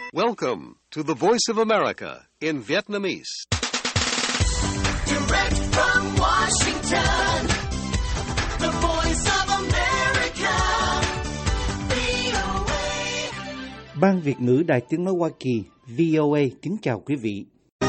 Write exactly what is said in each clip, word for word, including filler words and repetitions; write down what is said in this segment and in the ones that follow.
Welcome to the Voice of America in Vietnamese. Direct from Washington, the Voice of America, vê o a. Ban Việt ngữ Đài Tiếng nói Hoa Kỳ vê o a kính chào quý vị.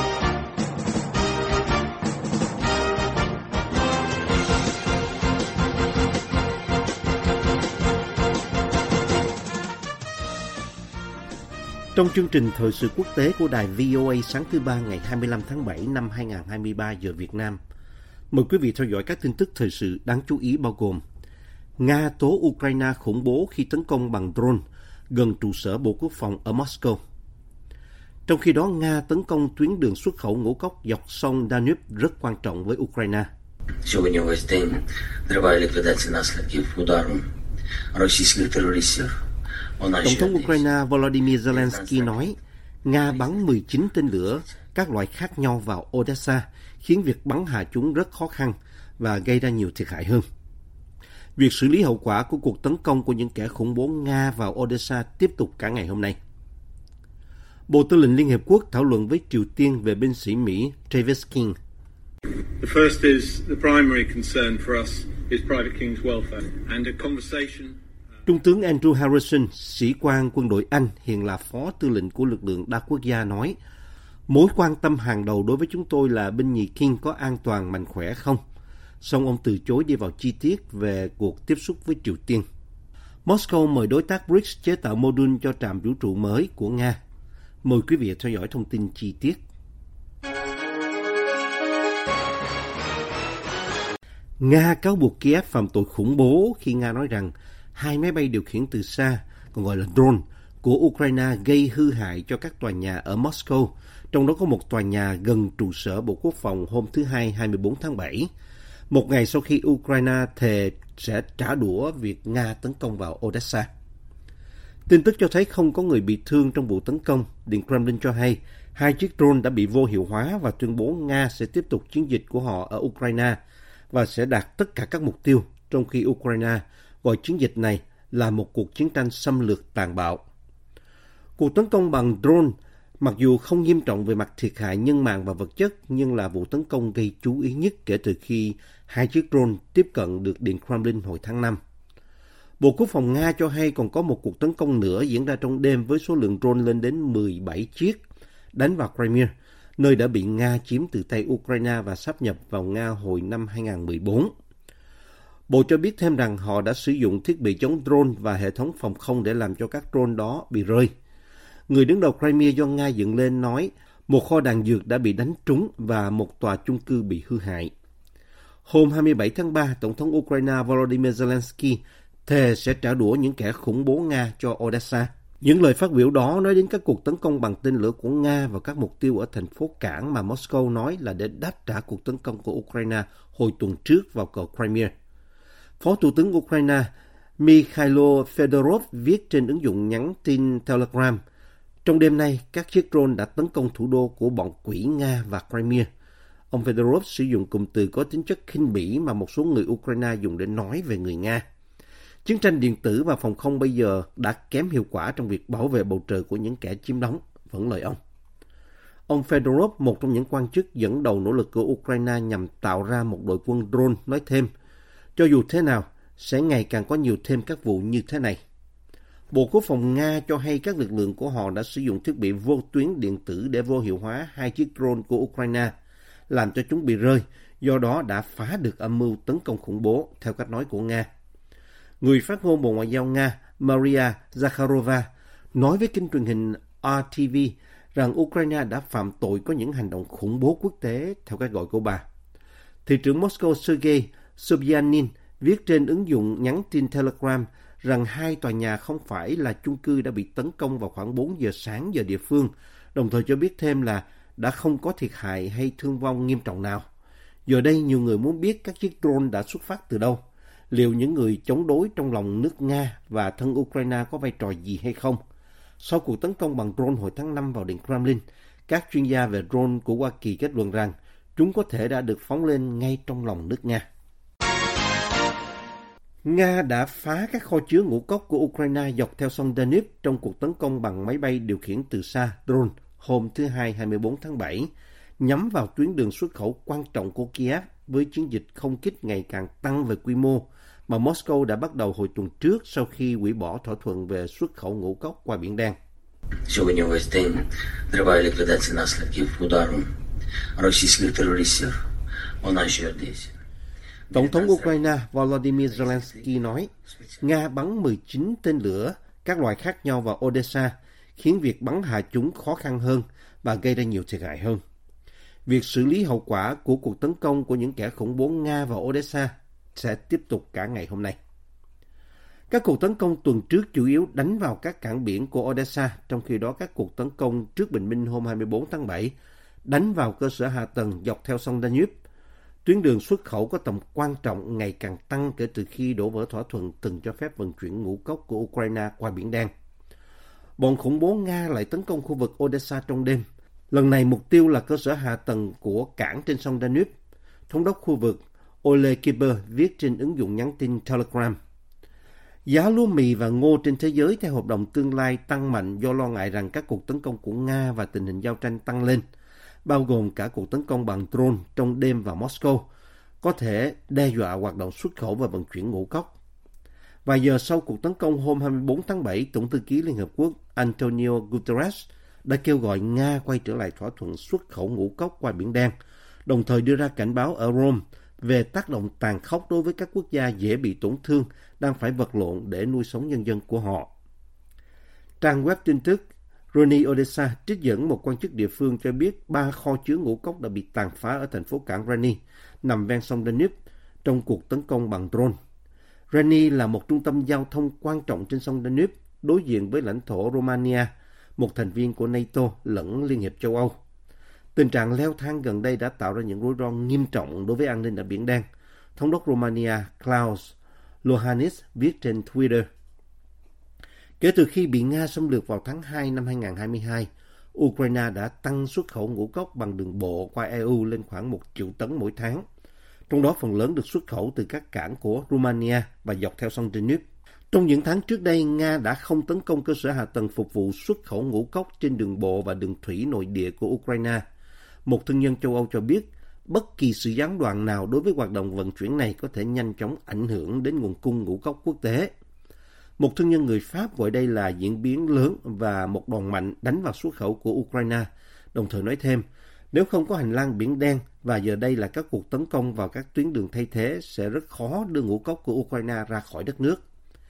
Trong chương trình thời sự quốc tế của đài vê o a sáng thứ ba ngày hai mươi lăm tháng bảy năm hai nghìn không trăm hai mươi ba giờ Việt Nam, mời quý vị theo dõi các tin tức thời sự đáng chú ý bao gồm: Nga tố Ukraine khủng bố khi tấn công bằng drone gần trụ sở Bộ Quốc phòng ở Moscow. Trong khi đó, Nga tấn công tuyến đường xuất khẩu ngũ cốc dọc sông Danube rất quan trọng với Ukraine. Сьогодні весь день триває ліквідація наслідків удару російських терористів. Tổng thống Ukraine Volodymyr Zelensky nói, Nga bắn mười chín tên lửa các loại khác nhau vào Odessa, khiến việc bắn hạ chúng rất khó khăn và gây ra nhiều thiệt hại hơn. Việc xử lý hậu quả của cuộc tấn công của những kẻ khủng bố Nga vào Odessa tiếp tục cả ngày hôm nay. Bộ Tư lệnh Liên Hiệp Quốc thảo luận với Triều Tiên về binh sĩ Mỹ Travis King. The first is the primary concern for us is Private King's welfare and a conversation. Trung tướng Andrew Harrison, sĩ quan quân đội Anh, hiện là phó tư lệnh của lực lượng đa quốc gia nói, mối quan tâm hàng đầu đối với chúng tôi là binh nhì King có an toàn, mạnh khỏe không? Song ông từ chối đi vào chi tiết về cuộc tiếp xúc với Triều Tiên. Moscow mời đối tác bê rê i xê chế tạo mô đun cho trạm vũ trụ mới của Nga. Mời quý vị theo dõi thông tin chi tiết. Nga cáo buộc Kiev phạm tội khủng bố khi Nga nói rằng hai máy bay điều khiển từ xa, còn gọi là drone, của Ukraine gây hư hại cho các tòa nhà ở Moscow, trong đó có một tòa nhà gần trụ sở Bộ Quốc phòng hôm thứ Hai hai mươi bốn tháng bảy, một ngày sau khi Ukraine thề sẽ trả đũa việc Nga tấn công vào Odessa. Tin tức cho thấy không có người bị thương trong vụ tấn công. Điện Kremlin cho hay hai chiếc drone đã bị vô hiệu hóa và tuyên bố Nga sẽ tiếp tục chiến dịch của họ ở Ukraine và sẽ đạt tất cả các mục tiêu, trong khi Ukraine gọi chiến dịch này là một cuộc chiến tranh xâm lược tàn bạo. Cuộc tấn công bằng drone mặc dù không nghiêm trọng về mặt thiệt hại nhân mạng và vật chất, nhưng là vụ tấn công gây chú ý nhất kể từ khi hai chiếc drone tiếp cận được Điện Kremlin hồi tháng năm. Bộ Quốc phòng Nga cho hay còn có một cuộc tấn công nữa diễn ra trong đêm với số lượng drone lên đến mười bảy chiếc, đánh vào Crimea, nơi đã bị Nga chiếm từ tay Ukraine và sáp nhập vào Nga hồi năm hai nghìn không trăm mười bốn. Bộ cho biết thêm rằng họ đã sử dụng thiết bị chống drone và hệ thống phòng không để làm cho các drone đó bị rơi. Người đứng đầu Crimea do Nga dựng lên nói một kho đạn dược đã bị đánh trúng và một tòa chung cư bị hư hại. Hôm hai mươi bảy tháng ba, Tổng thống Ukraine Volodymyr Zelensky thề sẽ trả đũa những kẻ khủng bố Nga cho Odessa. Những lời phát biểu đó nói đến các cuộc tấn công bằng tên lửa của Nga vào các mục tiêu ở thành phố cảng mà Moscow nói là để đáp trả cuộc tấn công của Ukraine hồi tuần trước vào cầu Crimea. Phó Thủ tướng Ukraine Mikhailo Fedorov viết trên ứng dụng nhắn tin Telegram, trong đêm nay các chiếc drone đã tấn công thủ đô của bọn quỷ Nga và Crimea. Ông Fedorov sử dụng cụm từ có tính chất khinh bỉ mà một số người Ukraine dùng để nói về người Nga. Chiến tranh điện tử và phòng không bây giờ đã kém hiệu quả trong việc bảo vệ bầu trời của những kẻ chiếm đóng, vẫn lời ông. Ông Fedorov, một trong những quan chức dẫn đầu nỗ lực của Ukraine nhằm tạo ra một đội quân drone, nói thêm, cho dù thế nào, sẽ ngày càng có nhiều thêm các vụ như thế này. Bộ Quốc phòng Nga cho hay các lực lượng của họ đã sử dụng thiết bị vô tuyến điện tử để vô hiệu hóa hai chiếc drone của Ukraine, làm cho chúng bị rơi, do đó đã phá được âm mưu tấn công khủng bố, theo cách nói của Nga. Người phát ngôn Bộ Ngoại giao Nga Maria Zakharova nói với kênh truyền hình rờ tê vê rằng Ukraine đã phạm tội có những hành động khủng bố quốc tế, theo cách gọi của bà. Thị trưởng Moscow Sergei Sobyanin viết trên ứng dụng nhắn tin Telegram rằng hai tòa nhà không phải là chung cư đã bị tấn công vào khoảng bốn giờ sáng giờ địa phương, đồng thời cho biết thêm là đã không có thiệt hại hay thương vong nghiêm trọng nào. Giờ đây, nhiều người muốn biết các chiếc drone đã xuất phát từ đâu, liệu những người chống đối trong lòng nước Nga và thân Ukraine có vai trò gì hay không. Sau cuộc tấn công bằng drone hồi tháng năm vào Điện Kremlin, các chuyên gia về drone của Hoa Kỳ kết luận rằng chúng có thể đã được phóng lên ngay trong lòng nước Nga. Nga đã phá các kho chứa ngũ cốc của Ukraine dọc theo sông Danube trong cuộc tấn công bằng máy bay điều khiển từ xa drone hôm thứ Hai hai mươi bốn tháng bảy, nhắm vào tuyến đường xuất khẩu quan trọng của Kiev với chiến dịch không kích ngày càng tăng về quy mô mà Moscow đã bắt đầu hồi tuần trước sau khi hủy bỏ thỏa thuận về xuất khẩu ngũ cốc qua Biển Đen. Сьогодні весь день триває ліквідація наслідків удару російських терористів по нашій Одесі. Tổng thống Ukraine Volodymyr Zelensky nói, Nga bắn mười chín tên lửa các loại khác nhau vào Odessa, khiến việc bắn hạ chúng khó khăn hơn và gây ra nhiều thiệt hại hơn. Việc xử lý hậu quả của cuộc tấn công của những kẻ khủng bố Nga vào Odessa sẽ tiếp tục cả ngày hôm nay. Các cuộc tấn công tuần trước chủ yếu đánh vào các cảng biển của Odessa, trong khi đó các cuộc tấn công trước bình minh hôm hai mươi bốn tháng bảy đánh vào cơ sở hạ tầng dọc theo sông Danube. Tuyến đường xuất khẩu có tầm quan trọng ngày càng tăng kể từ khi đổ vỡ thỏa thuận từng cho phép vận chuyển ngũ cốc của Ukraine qua Biển Đen. Bọn khủng bố Nga lại tấn công khu vực Odessa trong đêm. Lần này mục tiêu là cơ sở hạ tầng của cảng trên sông Danube. Thống đốc khu vực Ole Kiper viết trên ứng dụng nhắn tin Telegram. Giá lúa mì và ngô trên thế giới theo hợp đồng tương lai tăng mạnh do lo ngại rằng các cuộc tấn công của Nga và tình hình giao tranh tăng lên, bao gồm cả cuộc tấn công bằng drone trong đêm vào Moscow, có thể đe dọa hoạt động xuất khẩu và vận chuyển ngũ cốc. Vài giờ sau cuộc tấn công hôm hai mươi bốn tháng bảy, Tổng thư ký Liên Hợp Quốc Antonio Guterres đã kêu gọi Nga quay trở lại thỏa thuận xuất khẩu ngũ cốc qua Biển Đen, đồng thời đưa ra cảnh báo ở Rome về tác động tàn khốc đối với các quốc gia dễ bị tổn thương đang phải vật lộn để nuôi sống nhân dân của họ. Trang web tin tức Roni Odessa trích dẫn một quan chức địa phương cho biết ba kho chứa ngũ cốc đã bị tàn phá ở thành phố cảng Reni, nằm ven sông Danube, trong cuộc tấn công bằng drone. Reni là một trung tâm giao thông quan trọng trên sông Danube, đối diện với lãnh thổ Romania, một thành viên của NATO lẫn Liên hiệp châu Âu. Tình trạng leo thang gần đây đã tạo ra những rủi ro nghiêm trọng đối với an ninh ở Biển Đen, Thống đốc Romania Klaus Iohannis viết trên Twitter. Kể từ khi bị Nga xâm lược vào tháng hai năm hai nghìn không trăm hai mươi hai, Ukraine đã tăng xuất khẩu ngũ cốc bằng đường bộ qua e u lên khoảng một triệu tấn mỗi tháng. Trong đó phần lớn được xuất khẩu từ các cảng của Romania và dọc theo sông Danube. Trong những tháng trước đây, Nga đã không tấn công cơ sở hạ tầng phục vụ xuất khẩu ngũ cốc trên đường bộ và đường thủy nội địa của Ukraine. Một thương nhân châu Âu cho biết, bất kỳ sự gián đoạn nào đối với hoạt động vận chuyển này có thể nhanh chóng ảnh hưởng đến nguồn cung ngũ cốc quốc tế. Một thương nhân người Pháp gọi đây là diễn biến lớn và một đòn mạnh đánh vào xuất khẩu của Ukraine, đồng thời nói thêm, nếu không có hành lang Biển Đen và giờ đây là các cuộc tấn công vào các tuyến đường thay thế sẽ rất khó đưa ngũ cốc của Ukraine ra khỏi đất nước.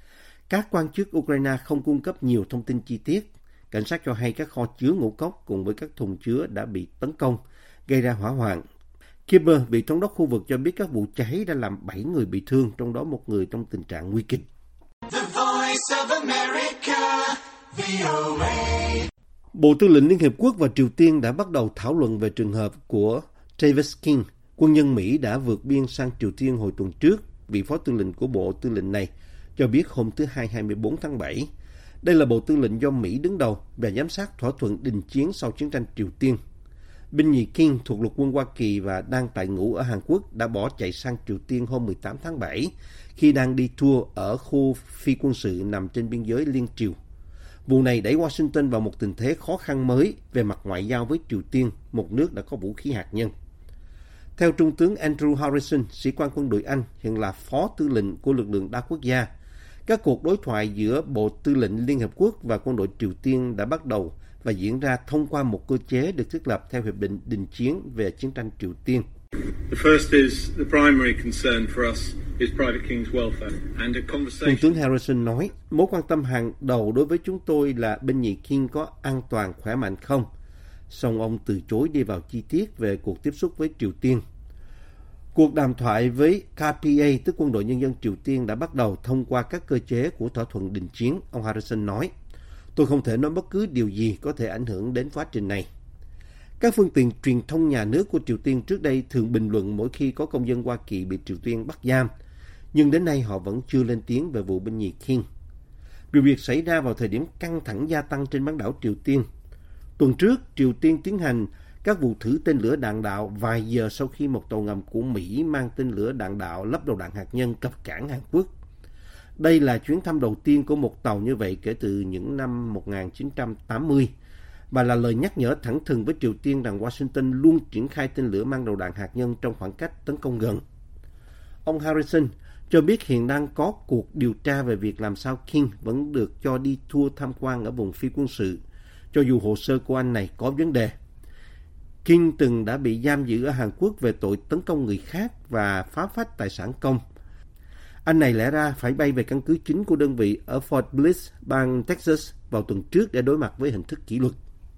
Các quan chức Ukraine không cung cấp nhiều thông tin chi tiết. Cảnh sát cho hay các kho chứa ngũ cốc cùng với các thùng chứa đã bị tấn công, gây ra hỏa hoạn. Kiber, vị thống đốc khu vực, cho biết các vụ cháy đã làm bảy người bị thương, trong đó một người trong tình trạng nguy kịch. The Voice of America, vê o a. Bộ Tư lệnh Liên Hiệp Quốc và Triều Tiên đã bắt đầu thảo luận về trường hợp của Travis King, quân nhân Mỹ đã vượt biên sang Triều Tiên hồi tuần trước. Vị phó tư lệnh của Bộ Tư lệnh này cho biết hôm thứ Hai hai mươi bốn tháng bảy. Đây là Bộ Tư lệnh do Mỹ đứng đầu và giám sát thỏa thuận đình chiến sau chiến tranh Triều Tiên. Binh nhì King thuộc lục quân Hoa Kỳ và đang tại ngũ ở Hàn Quốc đã bỏ chạy sang Triều Tiên hôm mười tám tháng bảy khi đang đi tour ở khu phi quân sự nằm trên biên giới Liên Triều. Vụ này đẩy Washington vào một tình thế khó khăn mới về mặt ngoại giao với Triều Tiên, một nước đã có vũ khí hạt nhân. Theo Trung tướng Andrew Harrison, sĩ quan quân đội Anh, hiện là phó tư lệnh của lực lượng đa quốc gia, các cuộc đối thoại giữa Bộ Tư lệnh Liên Hợp Quốc và quân đội Triều Tiên đã bắt đầu và diễn ra thông qua một cơ chế được thiết lập theo Hiệp định đình chiến về chiến tranh Triều Tiên. The first is the primary concern for us is Private King's welfare and a conversation. Trung tướng Harrison nói, mối quan tâm hàng đầu đối với chúng tôi là binh nhì King có an toàn, khỏe mạnh không? Song ông từ chối đi vào chi tiết về cuộc tiếp xúc với Triều Tiên. Cuộc đàm thoại với K P A, tức Quân đội Nhân dân Triều Tiên, đã bắt đầu thông qua các cơ chế của thỏa thuận đình chiến, ông Harrison nói. Tôi không thể nói bất cứ điều gì có thể ảnh hưởng đến quá trình này. Các phương tiện truyền thông nhà nước của Triều Tiên trước đây thường bình luận mỗi khi có công dân Hoa Kỳ bị Triều Tiên bắt giam, nhưng đến nay họ vẫn chưa lên tiếng về vụ binh nhì King. Vụ việc xảy ra vào thời điểm căng thẳng gia tăng trên bán đảo Triều Tiên. Tuần trước, Triều Tiên tiến hành các vụ thử tên lửa đạn đạo vài giờ sau khi một tàu ngầm của Mỹ mang tên lửa đạn đạo lắp đầu đạn hạt nhân cập cảng Hàn Quốc. Đây là chuyến thăm đầu tiên của một tàu như vậy kể từ những năm một nghìn chín trăm tám mươi và là lời nhắc nhở thẳng thừng với Triều Tiên rằng Washington luôn triển khai tên lửa mang đầu đạn hạt nhân trong khoảng cách tấn công gần. Ông Harrison cho biết hiện đang có cuộc điều tra về việc làm sao King vẫn được cho đi tour tham quan ở vùng phi quân sự, cho dù hồ sơ của anh này có vấn đề. King từng đã bị giam giữ ở Hàn Quốc về tội tấn công người khác và phá phách tài sản công. Anh này lẽ ra phải bay về căn cứ chính của đơn vị ở Fort Bliss, bang Texas vào tuần trước để đối mặt với hình thức kỷ luật.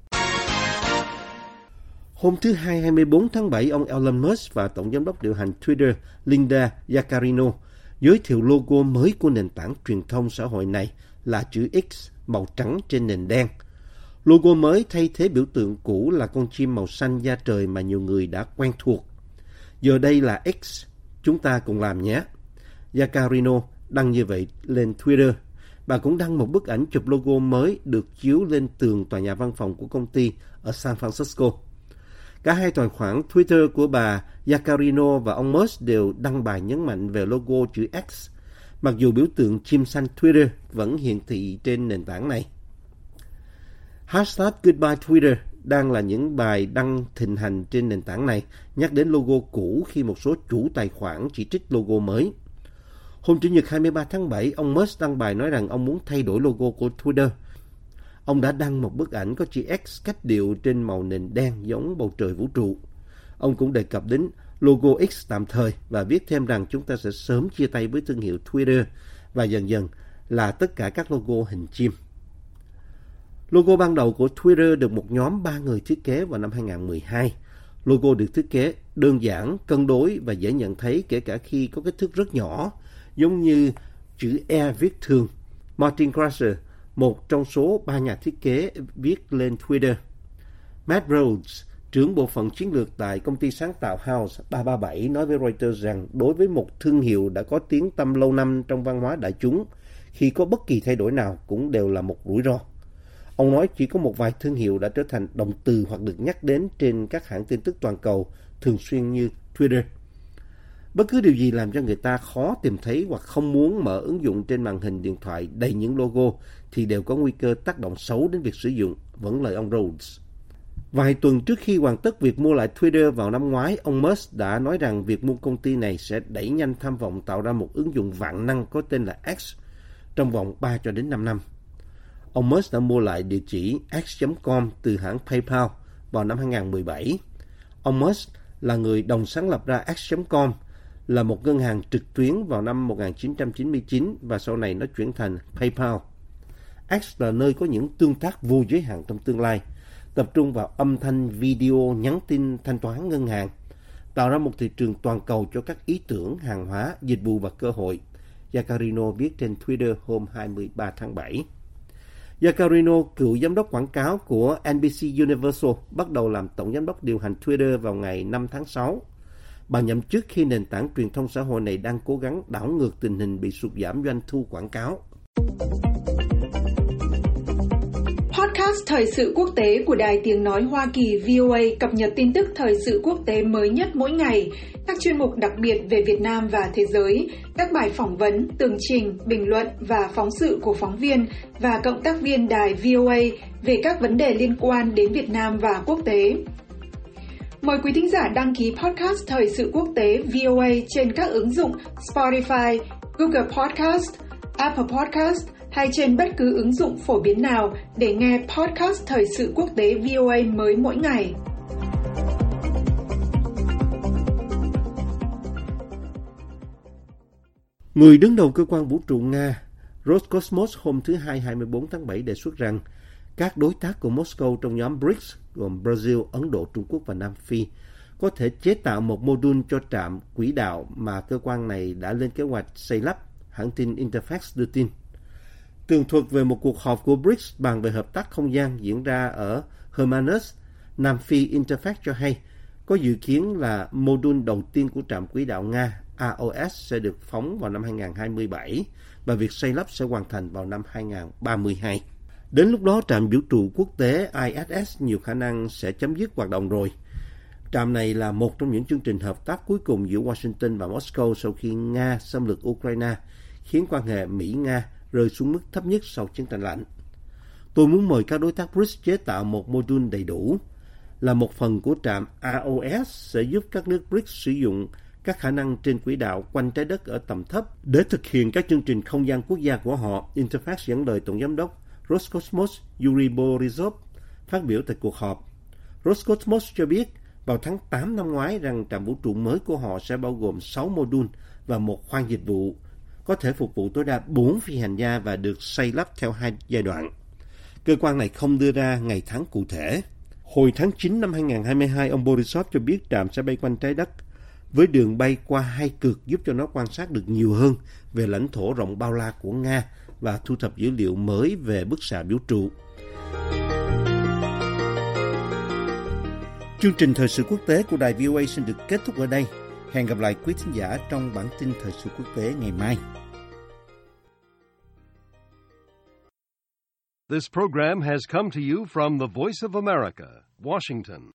Hôm thứ Hai, hai mươi bốn tháng bảy, ông Elon Musk và Tổng giám đốc điều hành Twitter Linda Yaccarino giới thiệu logo mới của nền tảng truyền thông xã hội này là chữ X màu trắng trên nền đen. Logo mới thay thế biểu tượng cũ là con chim màu xanh da trời mà nhiều người đã quen thuộc. Giờ đây là X, chúng ta cùng làm nhé. Yaccarino đăng như vậy lên Twitter. Bà cũng đăng một bức ảnh chụp logo mới được chiếu lên tường tòa nhà văn phòng của công ty ở San Francisco. Cả hai tài khoản Twitter của bà Yaccarino và ông Musk đều đăng bài nhấn mạnh về logo chữ X, mặc dù biểu tượng chim xanh Twitter vẫn hiển thị trên nền tảng này. Hashtag Goodbye Twitter đang là những bài đăng thịnh hành trên nền tảng này, nhắc đến logo cũ khi một số chủ tài khoản chỉ trích logo mới. Hôm Chủ nhật hai mươi ba tháng bảy, ông Musk đăng bài nói rằng ông muốn thay đổi logo của Twitter. Ông đã đăng một bức ảnh có chữ X cách điệu trên màu nền đen giống bầu trời vũ trụ. Ông cũng đề cập đến logo X tạm thời và viết thêm rằng chúng ta sẽ sớm chia tay với thương hiệu Twitter và dần dần là tất cả các logo hình chim. Logo ban đầu của Twitter được một nhóm ba người thiết kế vào năm hai không một hai. Logo được thiết kế đơn giản, cân đối và dễ nhận thấy kể cả khi có kích thước rất nhỏ, giống như chữ E viết thường. Martin Krasser, một trong số ba nhà thiết kế, viết lên Twitter. Matt Rhodes, trưởng bộ phận chiến lược tại công ty sáng tạo House ba ba bảy, nói với Reuters rằng đối với một thương hiệu đã có tiếng tăm lâu năm trong văn hóa đại chúng, khi có bất kỳ thay đổi nào cũng đều là một rủi ro. Ông nói chỉ có một vài thương hiệu đã trở thành động từ hoặc được nhắc đến trên các hãng tin tức toàn cầu thường xuyên như Twitter. Bất cứ điều gì làm cho người ta khó tìm thấy hoặc không muốn mở ứng dụng trên màn hình điện thoại đầy những logo thì đều có nguy cơ tác động xấu đến việc sử dụng, vẫn lời ông Rhodes. Vài tuần trước khi hoàn tất việc mua lại Twitter vào năm ngoái, ông Musk đã nói rằng việc mua công ty này sẽ đẩy nhanh tham vọng tạo ra một ứng dụng vạn năng có tên là X trong vòng ba cho đến năm năm. Ông Musk đã mua lại địa chỉ x chấm com từ hãng PayPal vào năm hai không một bảy. Ông Musk là người đồng sáng lập ra x chấm com, là một ngân hàng trực tuyến vào năm một nghìn chín trăm chín mươi chín và sau này nó chuyển thành PayPal. X là nơi có những tương tác vô giới hạn trong tương lai, tập trung vào âm thanh, video, nhắn tin, thanh toán, ngân hàng, tạo ra một thị trường toàn cầu cho các ý tưởng, hàng hóa, dịch vụ và cơ hội. Yaccarino viết trên Twitter hôm hai mươi ba tháng bảy. Yaccarino, cựu giám đốc quảng cáo của en bê xê Universal, bắt đầu làm tổng giám đốc điều hành Twitter vào ngày năm tháng sáu. Bà nhậm chức khi nền tảng truyền thông xã hội này đang cố gắng đảo ngược tình hình bị sụt giảm doanh thu quảng cáo. Podcast Thời sự quốc tế của Đài Tiếng Nói Hoa Kỳ vê o a cập nhật tin tức thời sự quốc tế mới nhất mỗi ngày, các chuyên mục đặc biệt về Việt Nam và thế giới, các bài phỏng vấn, tường trình, bình luận và phóng sự của phóng viên và cộng tác viên đài vê o a về các vấn đề liên quan đến Việt Nam và quốc tế. Mời quý thính giả đăng ký podcast Thời sự quốc tế vê o a trên các ứng dụng Spotify, Google Podcast, Apple Podcast hay trên bất cứ ứng dụng phổ biến nào để nghe podcast Thời sự quốc tế vê o a mới mỗi ngày. Người đứng đầu cơ quan vũ trụ Nga, Roscosmos, hôm thứ Hai hai mươi bốn tháng bảy đề xuất rằng các đối tác của Moscow trong nhóm bê rê i xê gồm Brazil, Ấn Độ, Trung Quốc và Nam Phi có thể chế tạo một mô đun cho trạm quỹ đạo mà cơ quan này đã lên kế hoạch xây lắp, hãng tin Interfax đưa tin. Tường thuật về một cuộc họp của bê rê i xê bàn về hợp tác không gian diễn ra ở Hermanus, Nam Phi, Interfax cho hay có dự kiến là mô đun đầu tiên của trạm quỹ đạo Nga a o ét sẽ được phóng vào năm hai không hai bảy và việc xây lắp sẽ hoàn thành vào năm hai không ba hai. Đến lúc đó, trạm vũ trụ quốc tế i ét ét nhiều khả năng sẽ chấm dứt hoạt động rồi. Trạm này là một trong những chương trình hợp tác cuối cùng giữa Washington và Moscow sau khi Nga xâm lược Ukraine, khiến quan hệ Mỹ-Nga rơi xuống mức thấp nhất sau chiến tranh lạnh. Tôi muốn mời các đối tác bê rê i xê chế tạo một mô-đun đầy đủ. Là một phần của trạm rờ o ét sẽ giúp các nước bê rê i xê sử dụng các khả năng trên quỹ đạo quanh trái đất ở tầm thấp để thực hiện các chương trình không gian quốc gia của họ, Interfax dẫn lời Tổng giám đốc Roscosmos Yuri Borisov phát biểu tại cuộc họp. Roscosmos cho biết vào tháng tám năm ngoái rằng trạm vũ trụ mới của họ sẽ bao gồm sáu mô-đun và một khoang dịch vụ, có thể phục vụ tối đa bốn phi hành gia và được xây lắp theo hai giai đoạn. Cơ quan này không đưa ra ngày tháng cụ thể. Hồi tháng chín năm hai nghìn không trăm hai mươi hai, ông Borisov cho biết trạm sẽ bay quanh trái đất với đường bay qua hai cực giúp cho nó quan sát được nhiều hơn về lãnh thổ rộng bao la của Nga và thu thập dữ liệu mới về bức xạ vũ trụ. Chương trình Thời sự quốc tế của đài vê o a xin được kết thúc ở đây. Hẹn gặp lại quý thính giả trong bản tin Thời sự quốc tế ngày mai. This program has come to you from the Voice of America, Washington.